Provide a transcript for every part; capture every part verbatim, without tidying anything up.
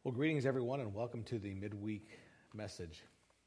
Well, greetings, everyone, and welcome to the midweek message.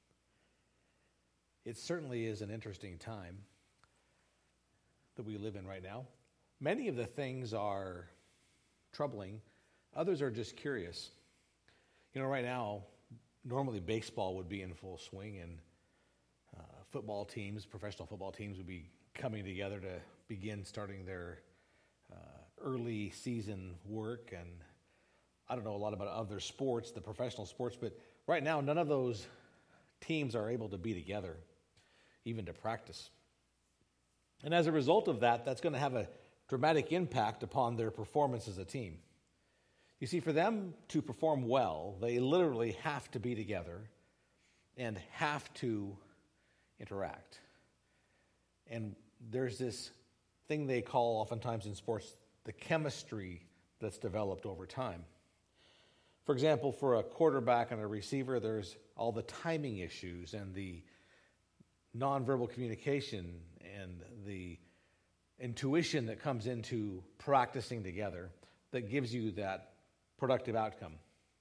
It certainly is an interesting time that we live in right now. Many of the things are troubling. Others are just curious. You know, right now, normally baseball would be in full swing, and uh, football teams, professional football teams, would be coming together to begin starting their uh, early season work. And I don't know a lot about other sports, the professional sports, but right now none of those teams are able to be together, even to practice. And as a result of that, that's going to have a dramatic impact upon their performance as a team. You see, for them to perform well, they literally have to be together and have to interact. And there's this thing they call oftentimes in sports the chemistry that's developed over time. For example, for a quarterback and a receiver, there's all the timing issues and the nonverbal communication and the intuition that comes into practicing together that gives you that productive outcome.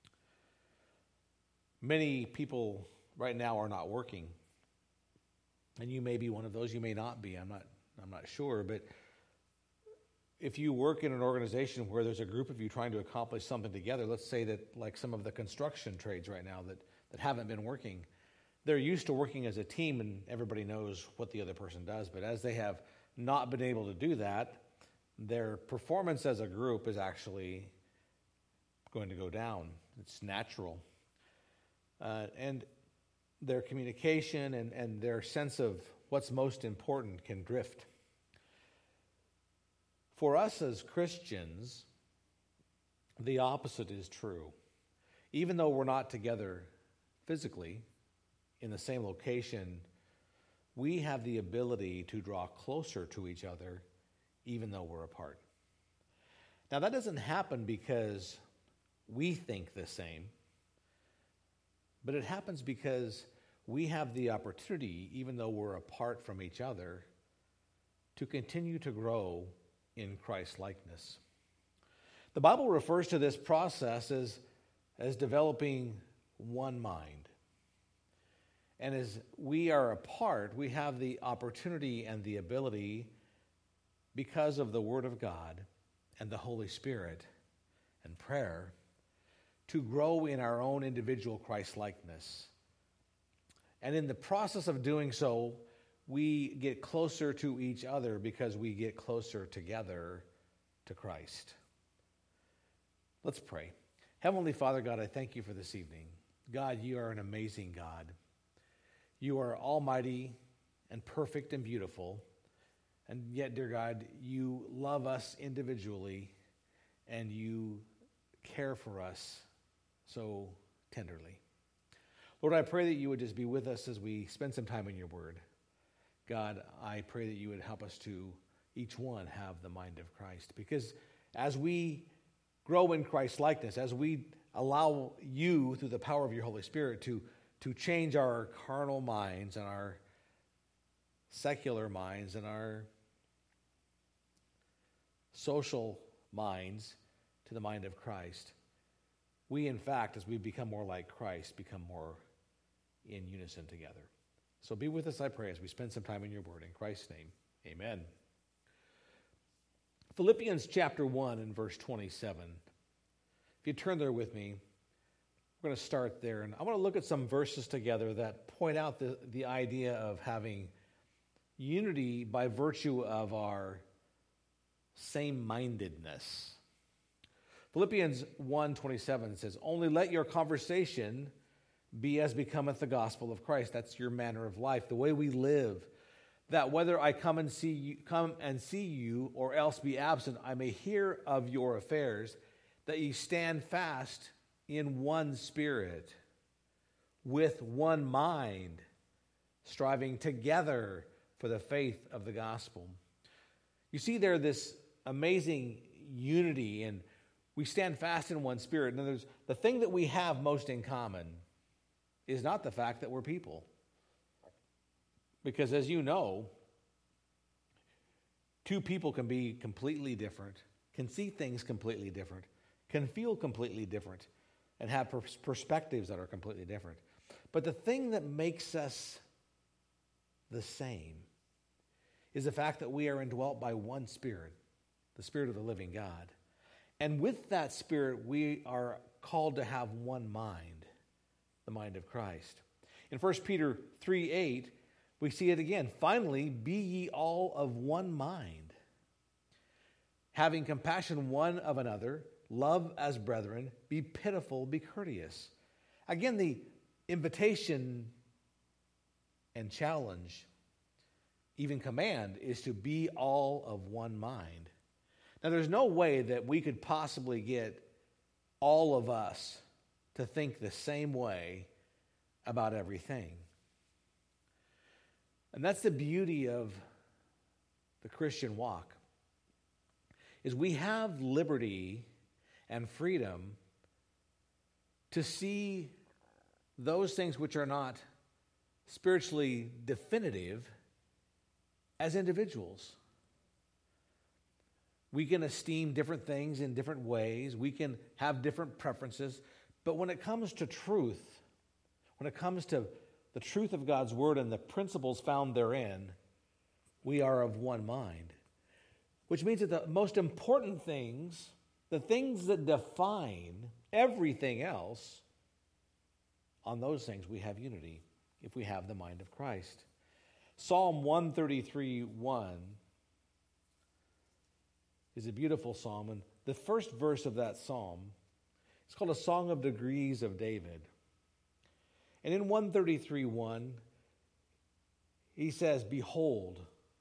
Many people right now are not working, and you may be one of those. You may not be. I'm not. I'm not sure, but if you work in an organization where there's a group of you trying to accomplish something together, let's say that like some of the construction trades right now that, that haven't been working, they're used to working as a team and everybody knows what the other person does. But as they have not been able to do that, their performance as a group is actually going to go down. It's natural. Uh, and their communication and, and their sense of what's most important can drift. For us as Christians, the opposite is true. Even though we're not together physically in the same location, we have the ability to draw closer to each other even though we're apart. Now, that doesn't happen because we think the same, but it happens because we have the opportunity, even though we're apart from each other, to continue to grow in Christ's likeness. The Bible refers to this process as, as developing one mind. And as we are apart, we have the opportunity and the ability, because of the Word of God and the Holy Spirit and prayer, to grow in our own individual Christ-likeness. And in the process of doing so, we get closer to each other because we get closer together to Christ. Let's pray. Heavenly Father, God, I thank you for this evening. God, you are an amazing God. You are almighty and perfect and beautiful. And yet, dear God, you love us individually and you care for us so tenderly. Lord, I pray that you would just be with us as we spend some time in your word. God, I pray that you would help us to, each one, have the mind of Christ. Because as we grow in Christ's likeness, as we allow you, through the power of your Holy Spirit, to, to change our carnal minds and our secular minds and our social minds to the mind of Christ, we, in fact, as we become more like Christ, become more in unison together. So be with us, I pray, as we spend some time in your word. In Christ's name, amen. Philippians chapter one and verse twenty-seven. If you turn there with me, we're going to start there. And I want to look at some verses together that point out the, the idea of having unity by virtue of our same-mindedness. Philippians one twenty-seven says, "Only let your conversation be as becometh the gospel of Christ." That's your manner of life, the way we live. "That whether I come and see you, come and see you, or else be absent, I may hear of your affairs, that ye stand fast in one spirit, with one mind, striving together for the faith of the gospel." You see there this amazing unity, and we stand fast in one spirit. In other words, the thing that we have most in common is not the fact that we're people. Because as you know, two people can be completely different, can see things completely different, can feel completely different, and have pers- perspectives that are completely different. But the thing that makes us the same is the fact that we are indwelt by one Spirit, the Spirit of the living God. And with that Spirit, we are called to have one mind, the mind of Christ. In First Peter three eight, we see it again. Finally, be ye all of one mind, having compassion one of another, love as brethren, be pitiful, be courteous. Again, the invitation and challenge, even command, is to be all of one mind. Now, there's no way that we could possibly get all of us to think the same way about everything. And that's the beauty of the Christian walk, is we have liberty and freedom to see those things which are not spiritually definitive as individuals. We can esteem different things in different ways. We can have different preferences. But when it comes to truth, when it comes to the truth of God's word and the principles found therein, we are of one mind. Which means that the most important things, the things that define everything else, on those things we have unity if we have the mind of Christ. Psalm one thirty-three one is a beautiful psalm, and the first verse of that psalm is called a Song of Degrees of David. And in one thirty-three one, he says, behold,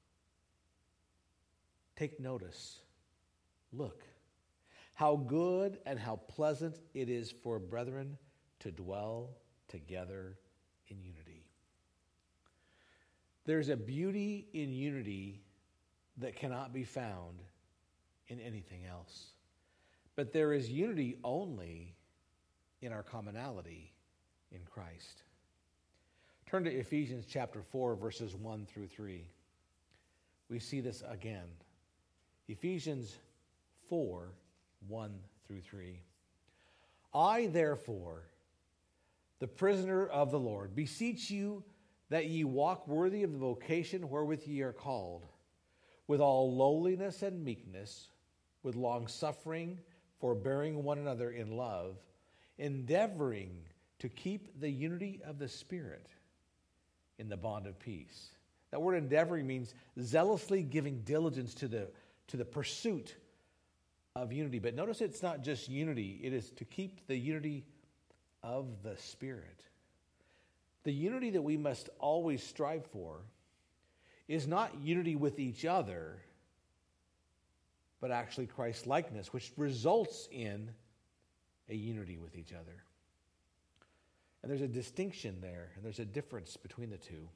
take notice, look, how good and how pleasant it is for brethren to dwell together in unity. There's a beauty in unity that cannot be found in anything else. But there is unity only in our commonality in Christ. Turn to Ephesians chapter four, verses one through three. We see this again. Ephesians four, one through three. I, therefore, the prisoner of the Lord, beseech you that ye walk worthy of the vocation wherewith ye are called, with all lowliness and meekness, with long-suffering, forbearing one another in love, endeavoring to keep the unity of the Spirit in the bond of peace. That word endeavoring means zealously giving diligence to the, to the pursuit of unity. But notice it's not just unity, it is to keep the unity of the Spirit. The unity that we must always strive for is not unity with each other, but actually Christ-likeness, which results in a unity with each other. And there's a distinction there, and there's a difference between the two.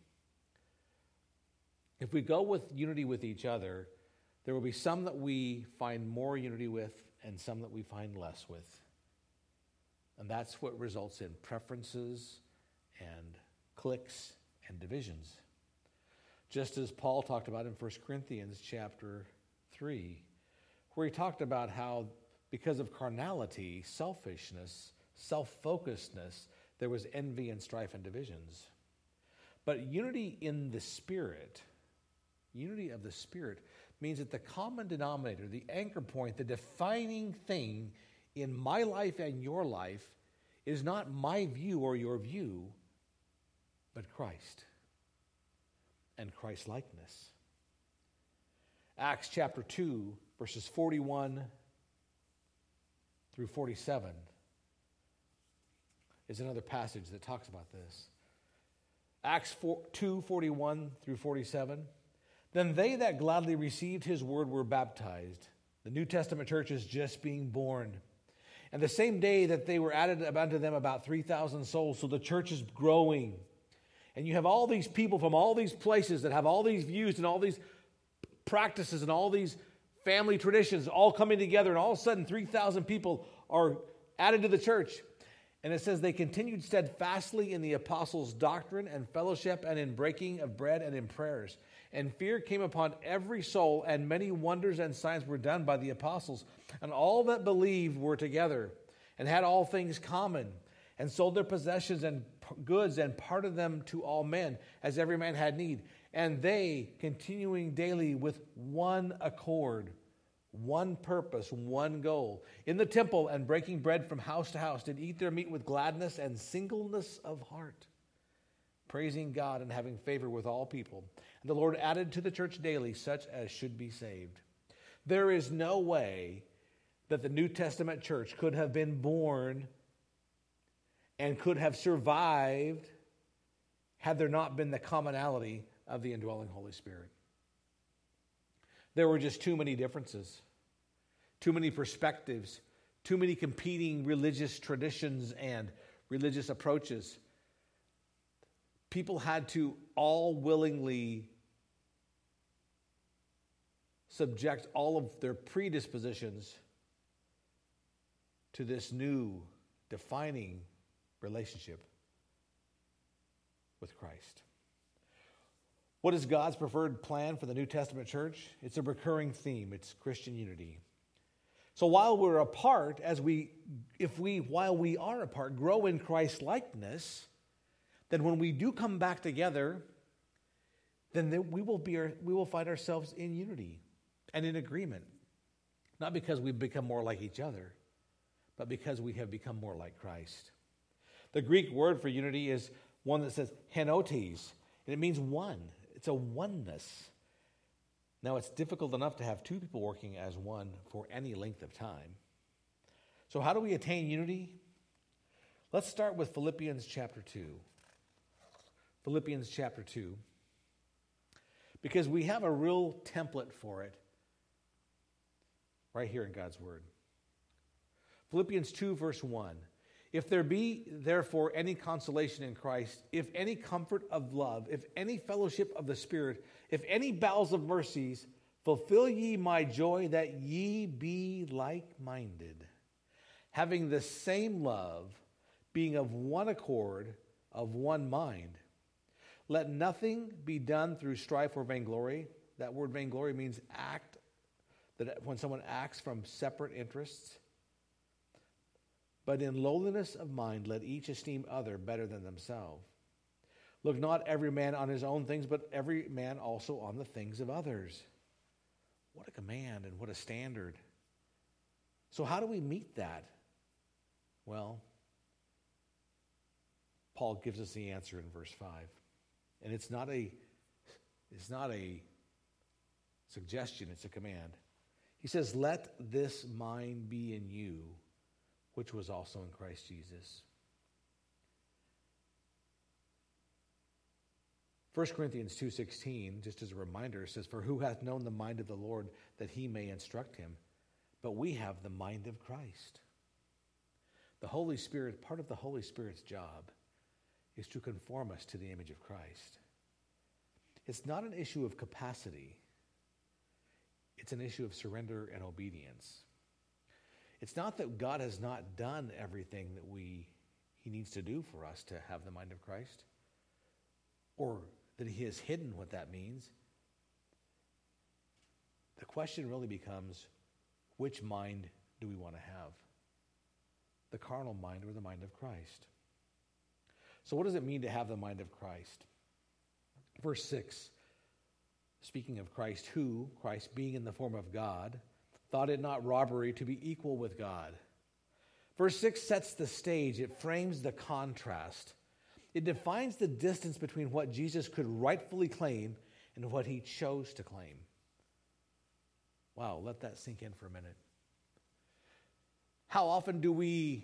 If we go with unity with each other, there will be some that we find more unity with and some that we find less with. And that's what results in preferences and cliques and divisions. Just as Paul talked about in First Corinthians chapter three, where he talked about how because of carnality, selfishness, self-focusedness, there was envy and strife and divisions. But unity in the Spirit, unity of the Spirit, means that the common denominator, the anchor point, the defining thing in my life and your life is not my view or your view, but Christ and Christ-likeness. Acts chapter two, verses forty-one through forty-seven is another passage that talks about this. Acts two, forty-one through forty-seven. Then they that gladly received his word were baptized. The New Testament church is just being born. And the same day that they were added unto them about three thousand souls. So the church is growing. And you have all these people from all these places that have all these views and all these practices and all these family traditions all coming together. And all of a sudden, three thousand people are added to the church. And it says they continued steadfastly in the apostles' doctrine and fellowship and in breaking of bread and in prayers. And fear came upon every soul, and many wonders and signs were done by the apostles. And all that believed were together. and had all things common, and sold their possessions and goods and parted them to all men, as every man had need. And they, continuing daily with one accord, one purpose, one goal, in the temple and breaking bread from house to house, did eat their meat with gladness and singleness of heart, praising God and having favor with all people. And the Lord added to the church daily such as should be saved. There is no way that the New Testament church could have been born and could have survived had there not been the commonality of the indwelling Holy Spirit. There were just too many differences, too many perspectives, too many competing religious traditions and religious approaches. People had to all willingly subject all of their predispositions to this new defining relationship with Christ. What is God's preferred plan for the New Testament church? It's a recurring theme. It's Christian unity. So while we're apart, as we, if we, while we are apart, grow in Christ's likeness, then when we do come back together, then we will be, we will find ourselves in unity and in agreement. Not because we've become more like each other, but because we have become more like Christ. The Greek word for unity is one that says henotes, and it means one. It's a oneness. Now, it's difficult enough to have two people working as one for any length of time. So how do we attain unity? Let's start with Philippians chapter two. Philippians chapter two. Because we have a real template for it right here in God's Word. Philippians two, verse one. If there be therefore any consolation in Christ, if any comfort of love, if any fellowship of the Spirit, if any bowels of mercies, fulfill ye my joy that ye be like-minded, having the same love, being of one accord, of one mind. Let nothing be done through strife or vainglory. That word vainglory means act, that when someone acts from separate interests. But in lowliness of mind, let each esteem other better than themselves. Look not every man on his own things, but every man also on the things of others. What a command and what a standard. So how do we meet that? Well, Paul gives us the answer in verse five. And it's not a, it's not a suggestion, it's a command. He says, let this mind be in you, which was also in Christ Jesus. First Corinthians two sixteen, just as a reminder, says, for who hath known the mind of the Lord that he may instruct him? But we have the mind of Christ. The Holy Spirit, part of the Holy Spirit's job is to conform us to the image of Christ. It's not an issue of capacity. It's an issue of surrender and obedience. It's not that God has not done everything that we he needs to do for us to have the mind of Christ, or that he has hidden what that means. The question really becomes, which mind do we want to have? The carnal mind or the mind of Christ? So what does it mean to have the mind of Christ? Verse six, speaking of Christ, who, Christ being in the form of God, thought it not robbery to be equal with God. Verse six sets the stage. It frames the contrast. It defines the distance between what Jesus could rightfully claim and what he chose to claim. Wow, let that sink in for a minute. How often do we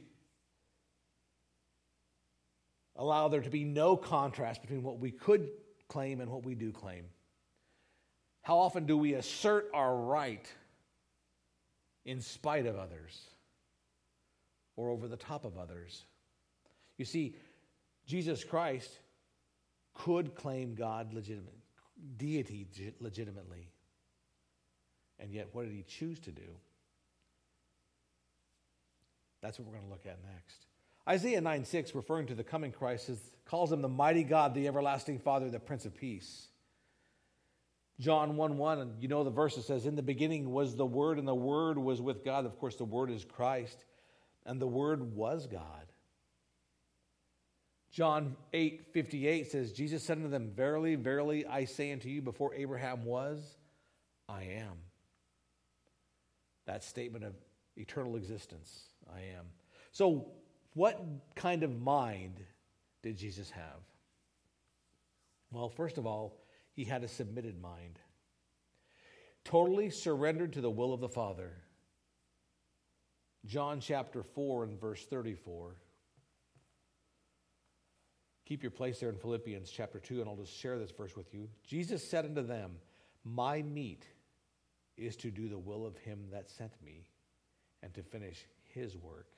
allow there to be no contrast between what we could claim and what we do claim? How often do we assert our right in spite of others or over the top of others? You see, Jesus Christ could claim God legitimate, deity legitimately. And yet, what did he choose to do? That's what we're going to look at next. Isaiah nine six, referring to the coming Christ, says, calls him the mighty God, the everlasting Father, the Prince of Peace. John one one, and you know the verse that says, in the beginning was the Word, and the Word was with God. Of course, the Word is Christ. and the Word was God. John eight fifty-eight says, Jesus said unto them, Verily, verily, I say unto you, before Abraham was, I am. That statement of eternal existence, I am. So, what kind of mind did Jesus have? Well, first of all, he had a submitted mind. Totally surrendered to the will of the Father. John chapter four and verse thirty-four. Keep your place there in Philippians chapter two, and I'll just share this verse with you. Jesus said unto them, My meat is to do the will of him that sent me, and to finish his work.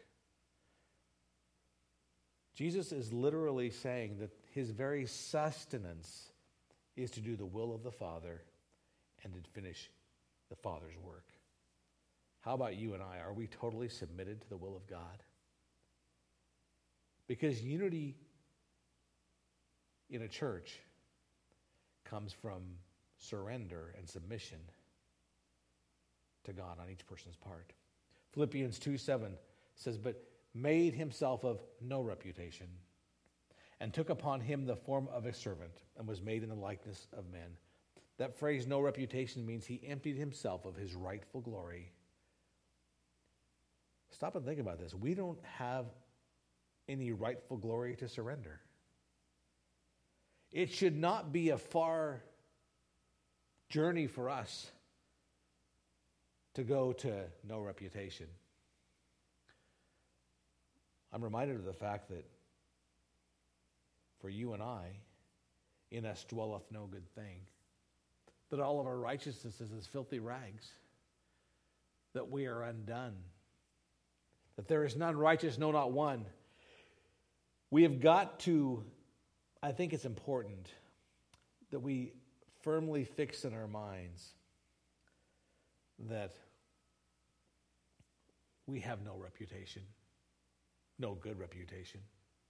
Jesus is literally saying that his very sustenance is to do the will of the Father and to finish the Father's work. How about you and I? Are we totally submitted to the will of God? Because unity in a church comes from surrender and submission to God on each person's part. Philippians two seven says, But made himself of no reputation, and took upon him the form of a servant, and was made in the likeness of men. That phrase, no reputation, means he emptied himself of his rightful glory. Stop and think about this. We don't have any rightful glory to surrender. It should not be a far journey for us to go to no reputation. I'm reminded of the fact that for you and I, in us dwelleth no good thing, that all of our righteousness is as filthy rags, that we are undone, that there is none righteous, no, not one. We have got to, I think it's important that we firmly fix in our minds that we have no reputation, no good reputation.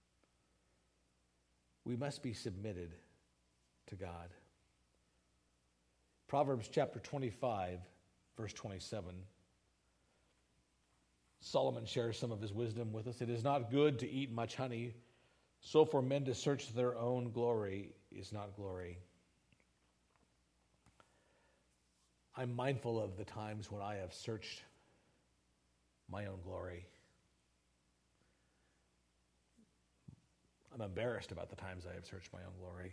We must be submitted to God. Proverbs chapter twenty-five, verse twenty-seven. Solomon shares some of his wisdom with us. It is not good to eat much honey, so for men to search their own glory is not glory. I'm mindful of the times when I have searched my own glory. I'm embarrassed about the times I have searched my own glory.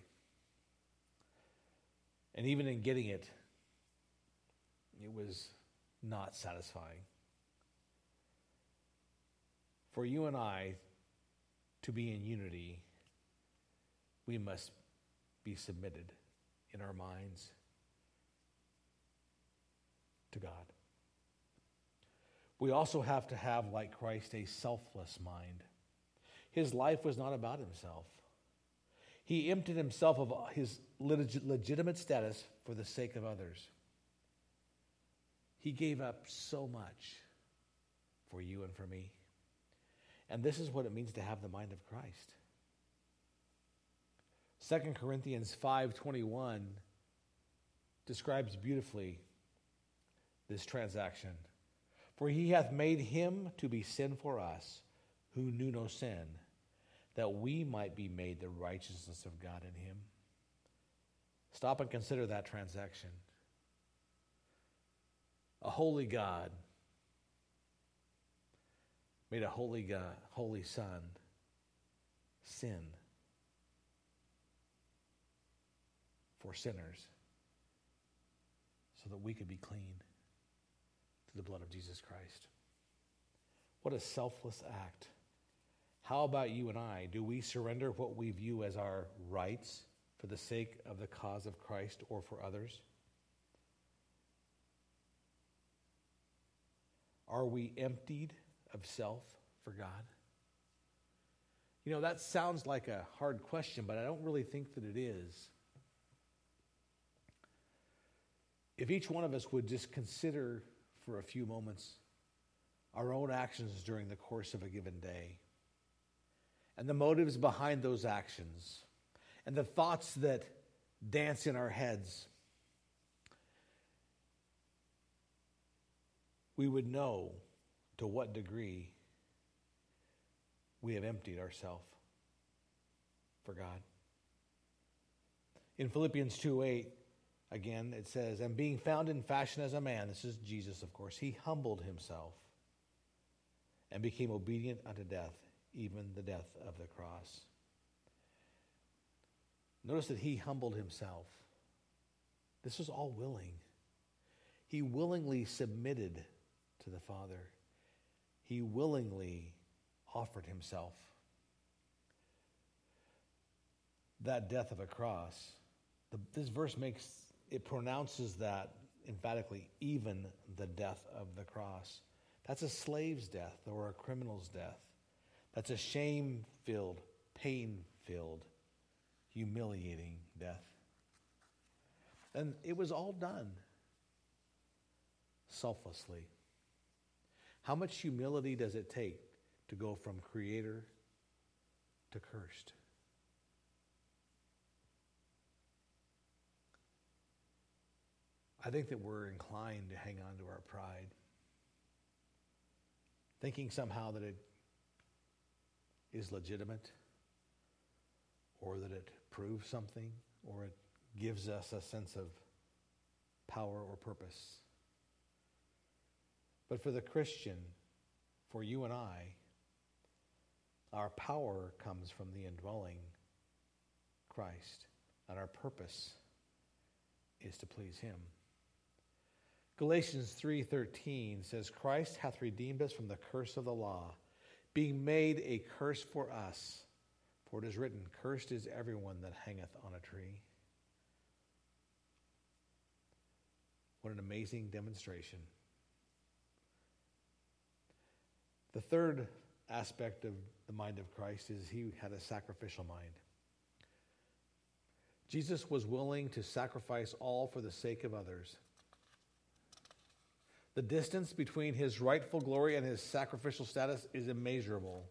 And even in getting it, it was not satisfying. For you and I to be in unity, we must be submitted in our minds to God. We also have to have, like Christ, a selfless mind. His life was not about himself. He emptied himself of his legitimate status for the sake of others. He gave up so much for you and for me. And this is what it means to have the mind of Christ. Second Corinthians five twenty-one describes beautifully this transaction. For he hath made him to be sin for us, who knew no sin, that we might be made the righteousness of God in him. Stop and consider that transaction. A holy God made a holy God, holy Son, sin for sinners so that we could be clean through the blood of Jesus Christ. What a selfless act. How about you and I? Do we surrender what we view as our rights for the sake of the cause of Christ or for others? Are we emptied of self for God? You know, that sounds like a hard question, but I don't really think that it is. If each one of us would just consider for a few moments our own actions during the course of a given day, and the motives behind those actions, and the thoughts that dance in our heads, we would know to what degree we have emptied ourselves for God. In Philippians two eight, again, it says, and being found in fashion as a man, this is Jesus, of course, he humbled himself and became obedient unto death, even the death of the cross. Notice that he humbled himself. This was all willing. He willingly submitted to the Father. He willingly offered himself. That death of a cross, the, this verse makes, it pronounces that emphatically, even the death of the cross. That's a slave's death or a criminal's death. That's a shame-filled, pain-filled, humiliating death. And it was all done selflessly. How much humility does it take to go from creator to cursed? I think that we're inclined to hang on to our pride, thinking somehow that it is legitimate, or that it proves something, or it gives us a sense of power or purpose. But for the Christian, for you and I, our power comes from the indwelling Christ, and our purpose is to please him. Galatians three thirteen says, Christ hath redeemed us from the curse of the law, being made a curse for us. For it is written, cursed is everyone that hangeth on a tree. What an amazing demonstration. The third aspect of the mind of Christ is he had a sacrificial mind. Jesus was willing to sacrifice all for the sake of others. The distance between his rightful glory and his sacrificial status is immeasurable.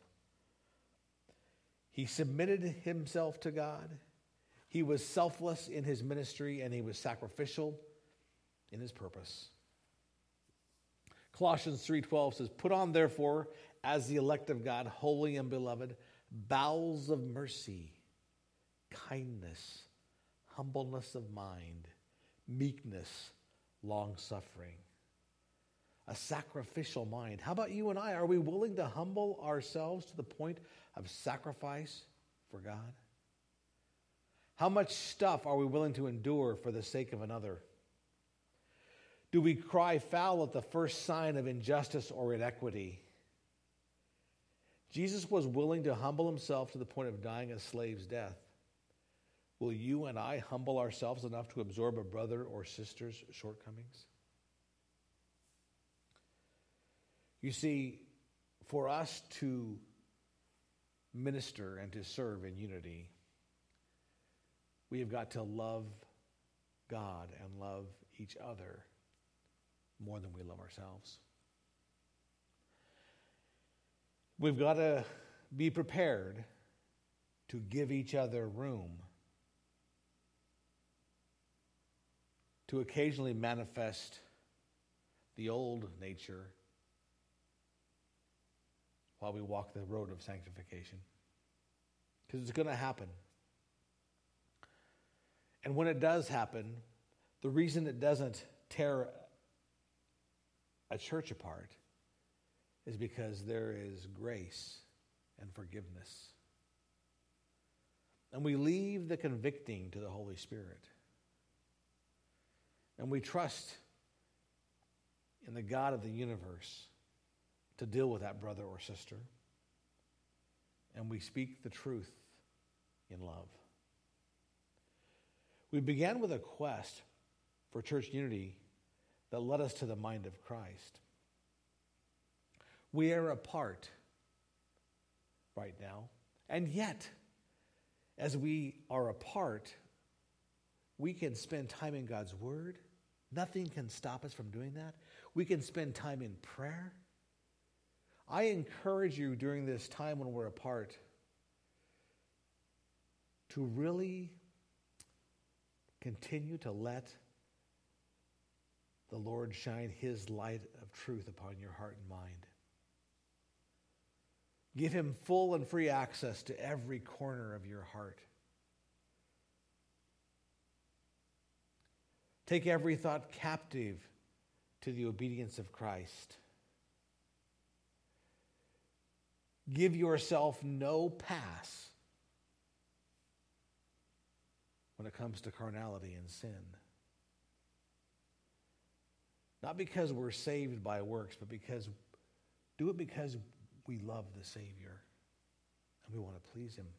He submitted himself to God. He was selfless in his ministry, and he was sacrificial in his purpose. Colossians three twelve says, put on therefore, as the elect of God, holy and beloved, bowels of mercy, kindness, humbleness of mind, meekness, long-suffering. A sacrificial mind. How about you and I? Are we willing to humble ourselves to the point of sacrifice for God? How much stuff are we willing to endure for the sake of another? Do we cry foul at the first sign of injustice or inequity? Jesus was willing to humble himself to the point of dying a slave's death. Will you and I humble ourselves enough to absorb a brother or sister's shortcomings? You see, for us to minister and to serve in unity, we have got to love God and love each other more than we love ourselves. We've got to be prepared to give each other room to occasionally manifest the old nature while we walk the road of sanctification. Because it's going to happen. And when it does happen, the reason it doesn't tear a church apart is because there is grace and forgiveness. And we leave the convicting to the Holy Spirit. And we trust in the God of the universe to deal with that brother or sister. And we speak the truth in love. We began with a quest for church unity that led us to the mind of Christ. We are apart right now, and yet, as we are apart, we can spend time in God's Word. Nothing can stop us from doing that. We can spend time in prayer. I encourage you during this time when we're apart to really continue to let the Lord shine his light of truth upon your heart and mind. Give him full and free access to every corner of your heart. Take every thought captive to the obedience of Christ. Give yourself no pass when it comes to carnality and sin. Not because we're saved by works, but because, do it because we love the Savior and we want to please him.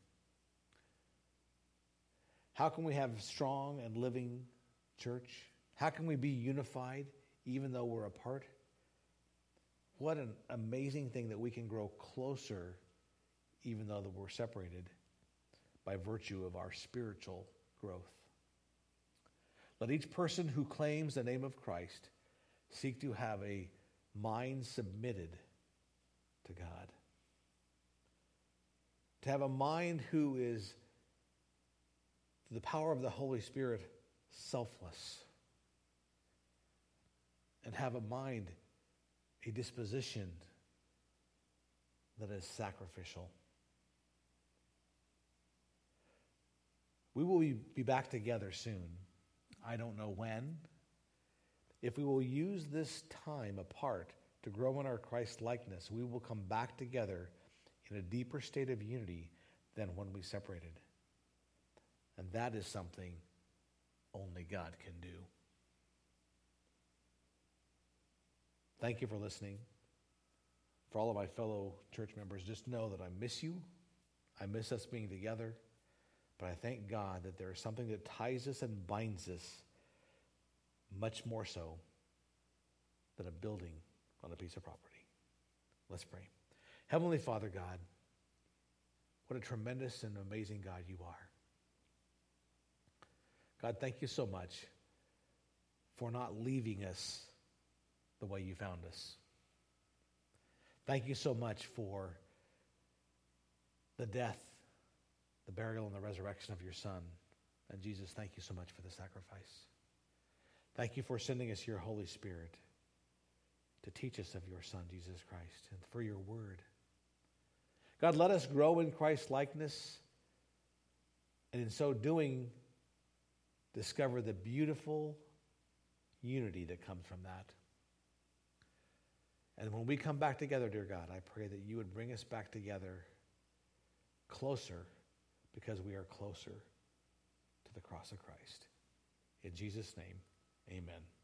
How can we have strong and living church? How can we be unified even though we're apart? What an amazing thing that we can grow closer even though that we're separated by virtue of our spiritual growth. Let each person who claims the name of Christ seek to have a mind submitted to God. To have a mind who is, through the power of the Holy Spirit, selfless. And have a mind, a disposition that is sacrificial. We will be back together soon. I don't know when. If we will use this time apart to grow in our Christ likeness, we will come back together in a deeper state of unity than when we separated. And that is something only God can do. Thank you for listening. For all of my fellow church members, just know that I miss you. I miss us being together. But I thank God that there is something that ties us and binds us much more so than a building on a piece of property. Let's pray. Heavenly Father God, what a tremendous and amazing God you are. God, thank you so much for not leaving us the way you found us. Thank you so much for the death, the burial, and the resurrection of your Son. And Jesus, thank you so much for the sacrifice. Thank you for sending us your Holy Spirit to teach us of your Son, Jesus Christ, and for your word. God, let us grow in Christ's likeness, and in so doing, discover the beautiful unity that comes from that. And when we come back together, dear God, I pray that you would bring us back together closer, because we are closer to the cross of Christ. In Jesus' name, amen.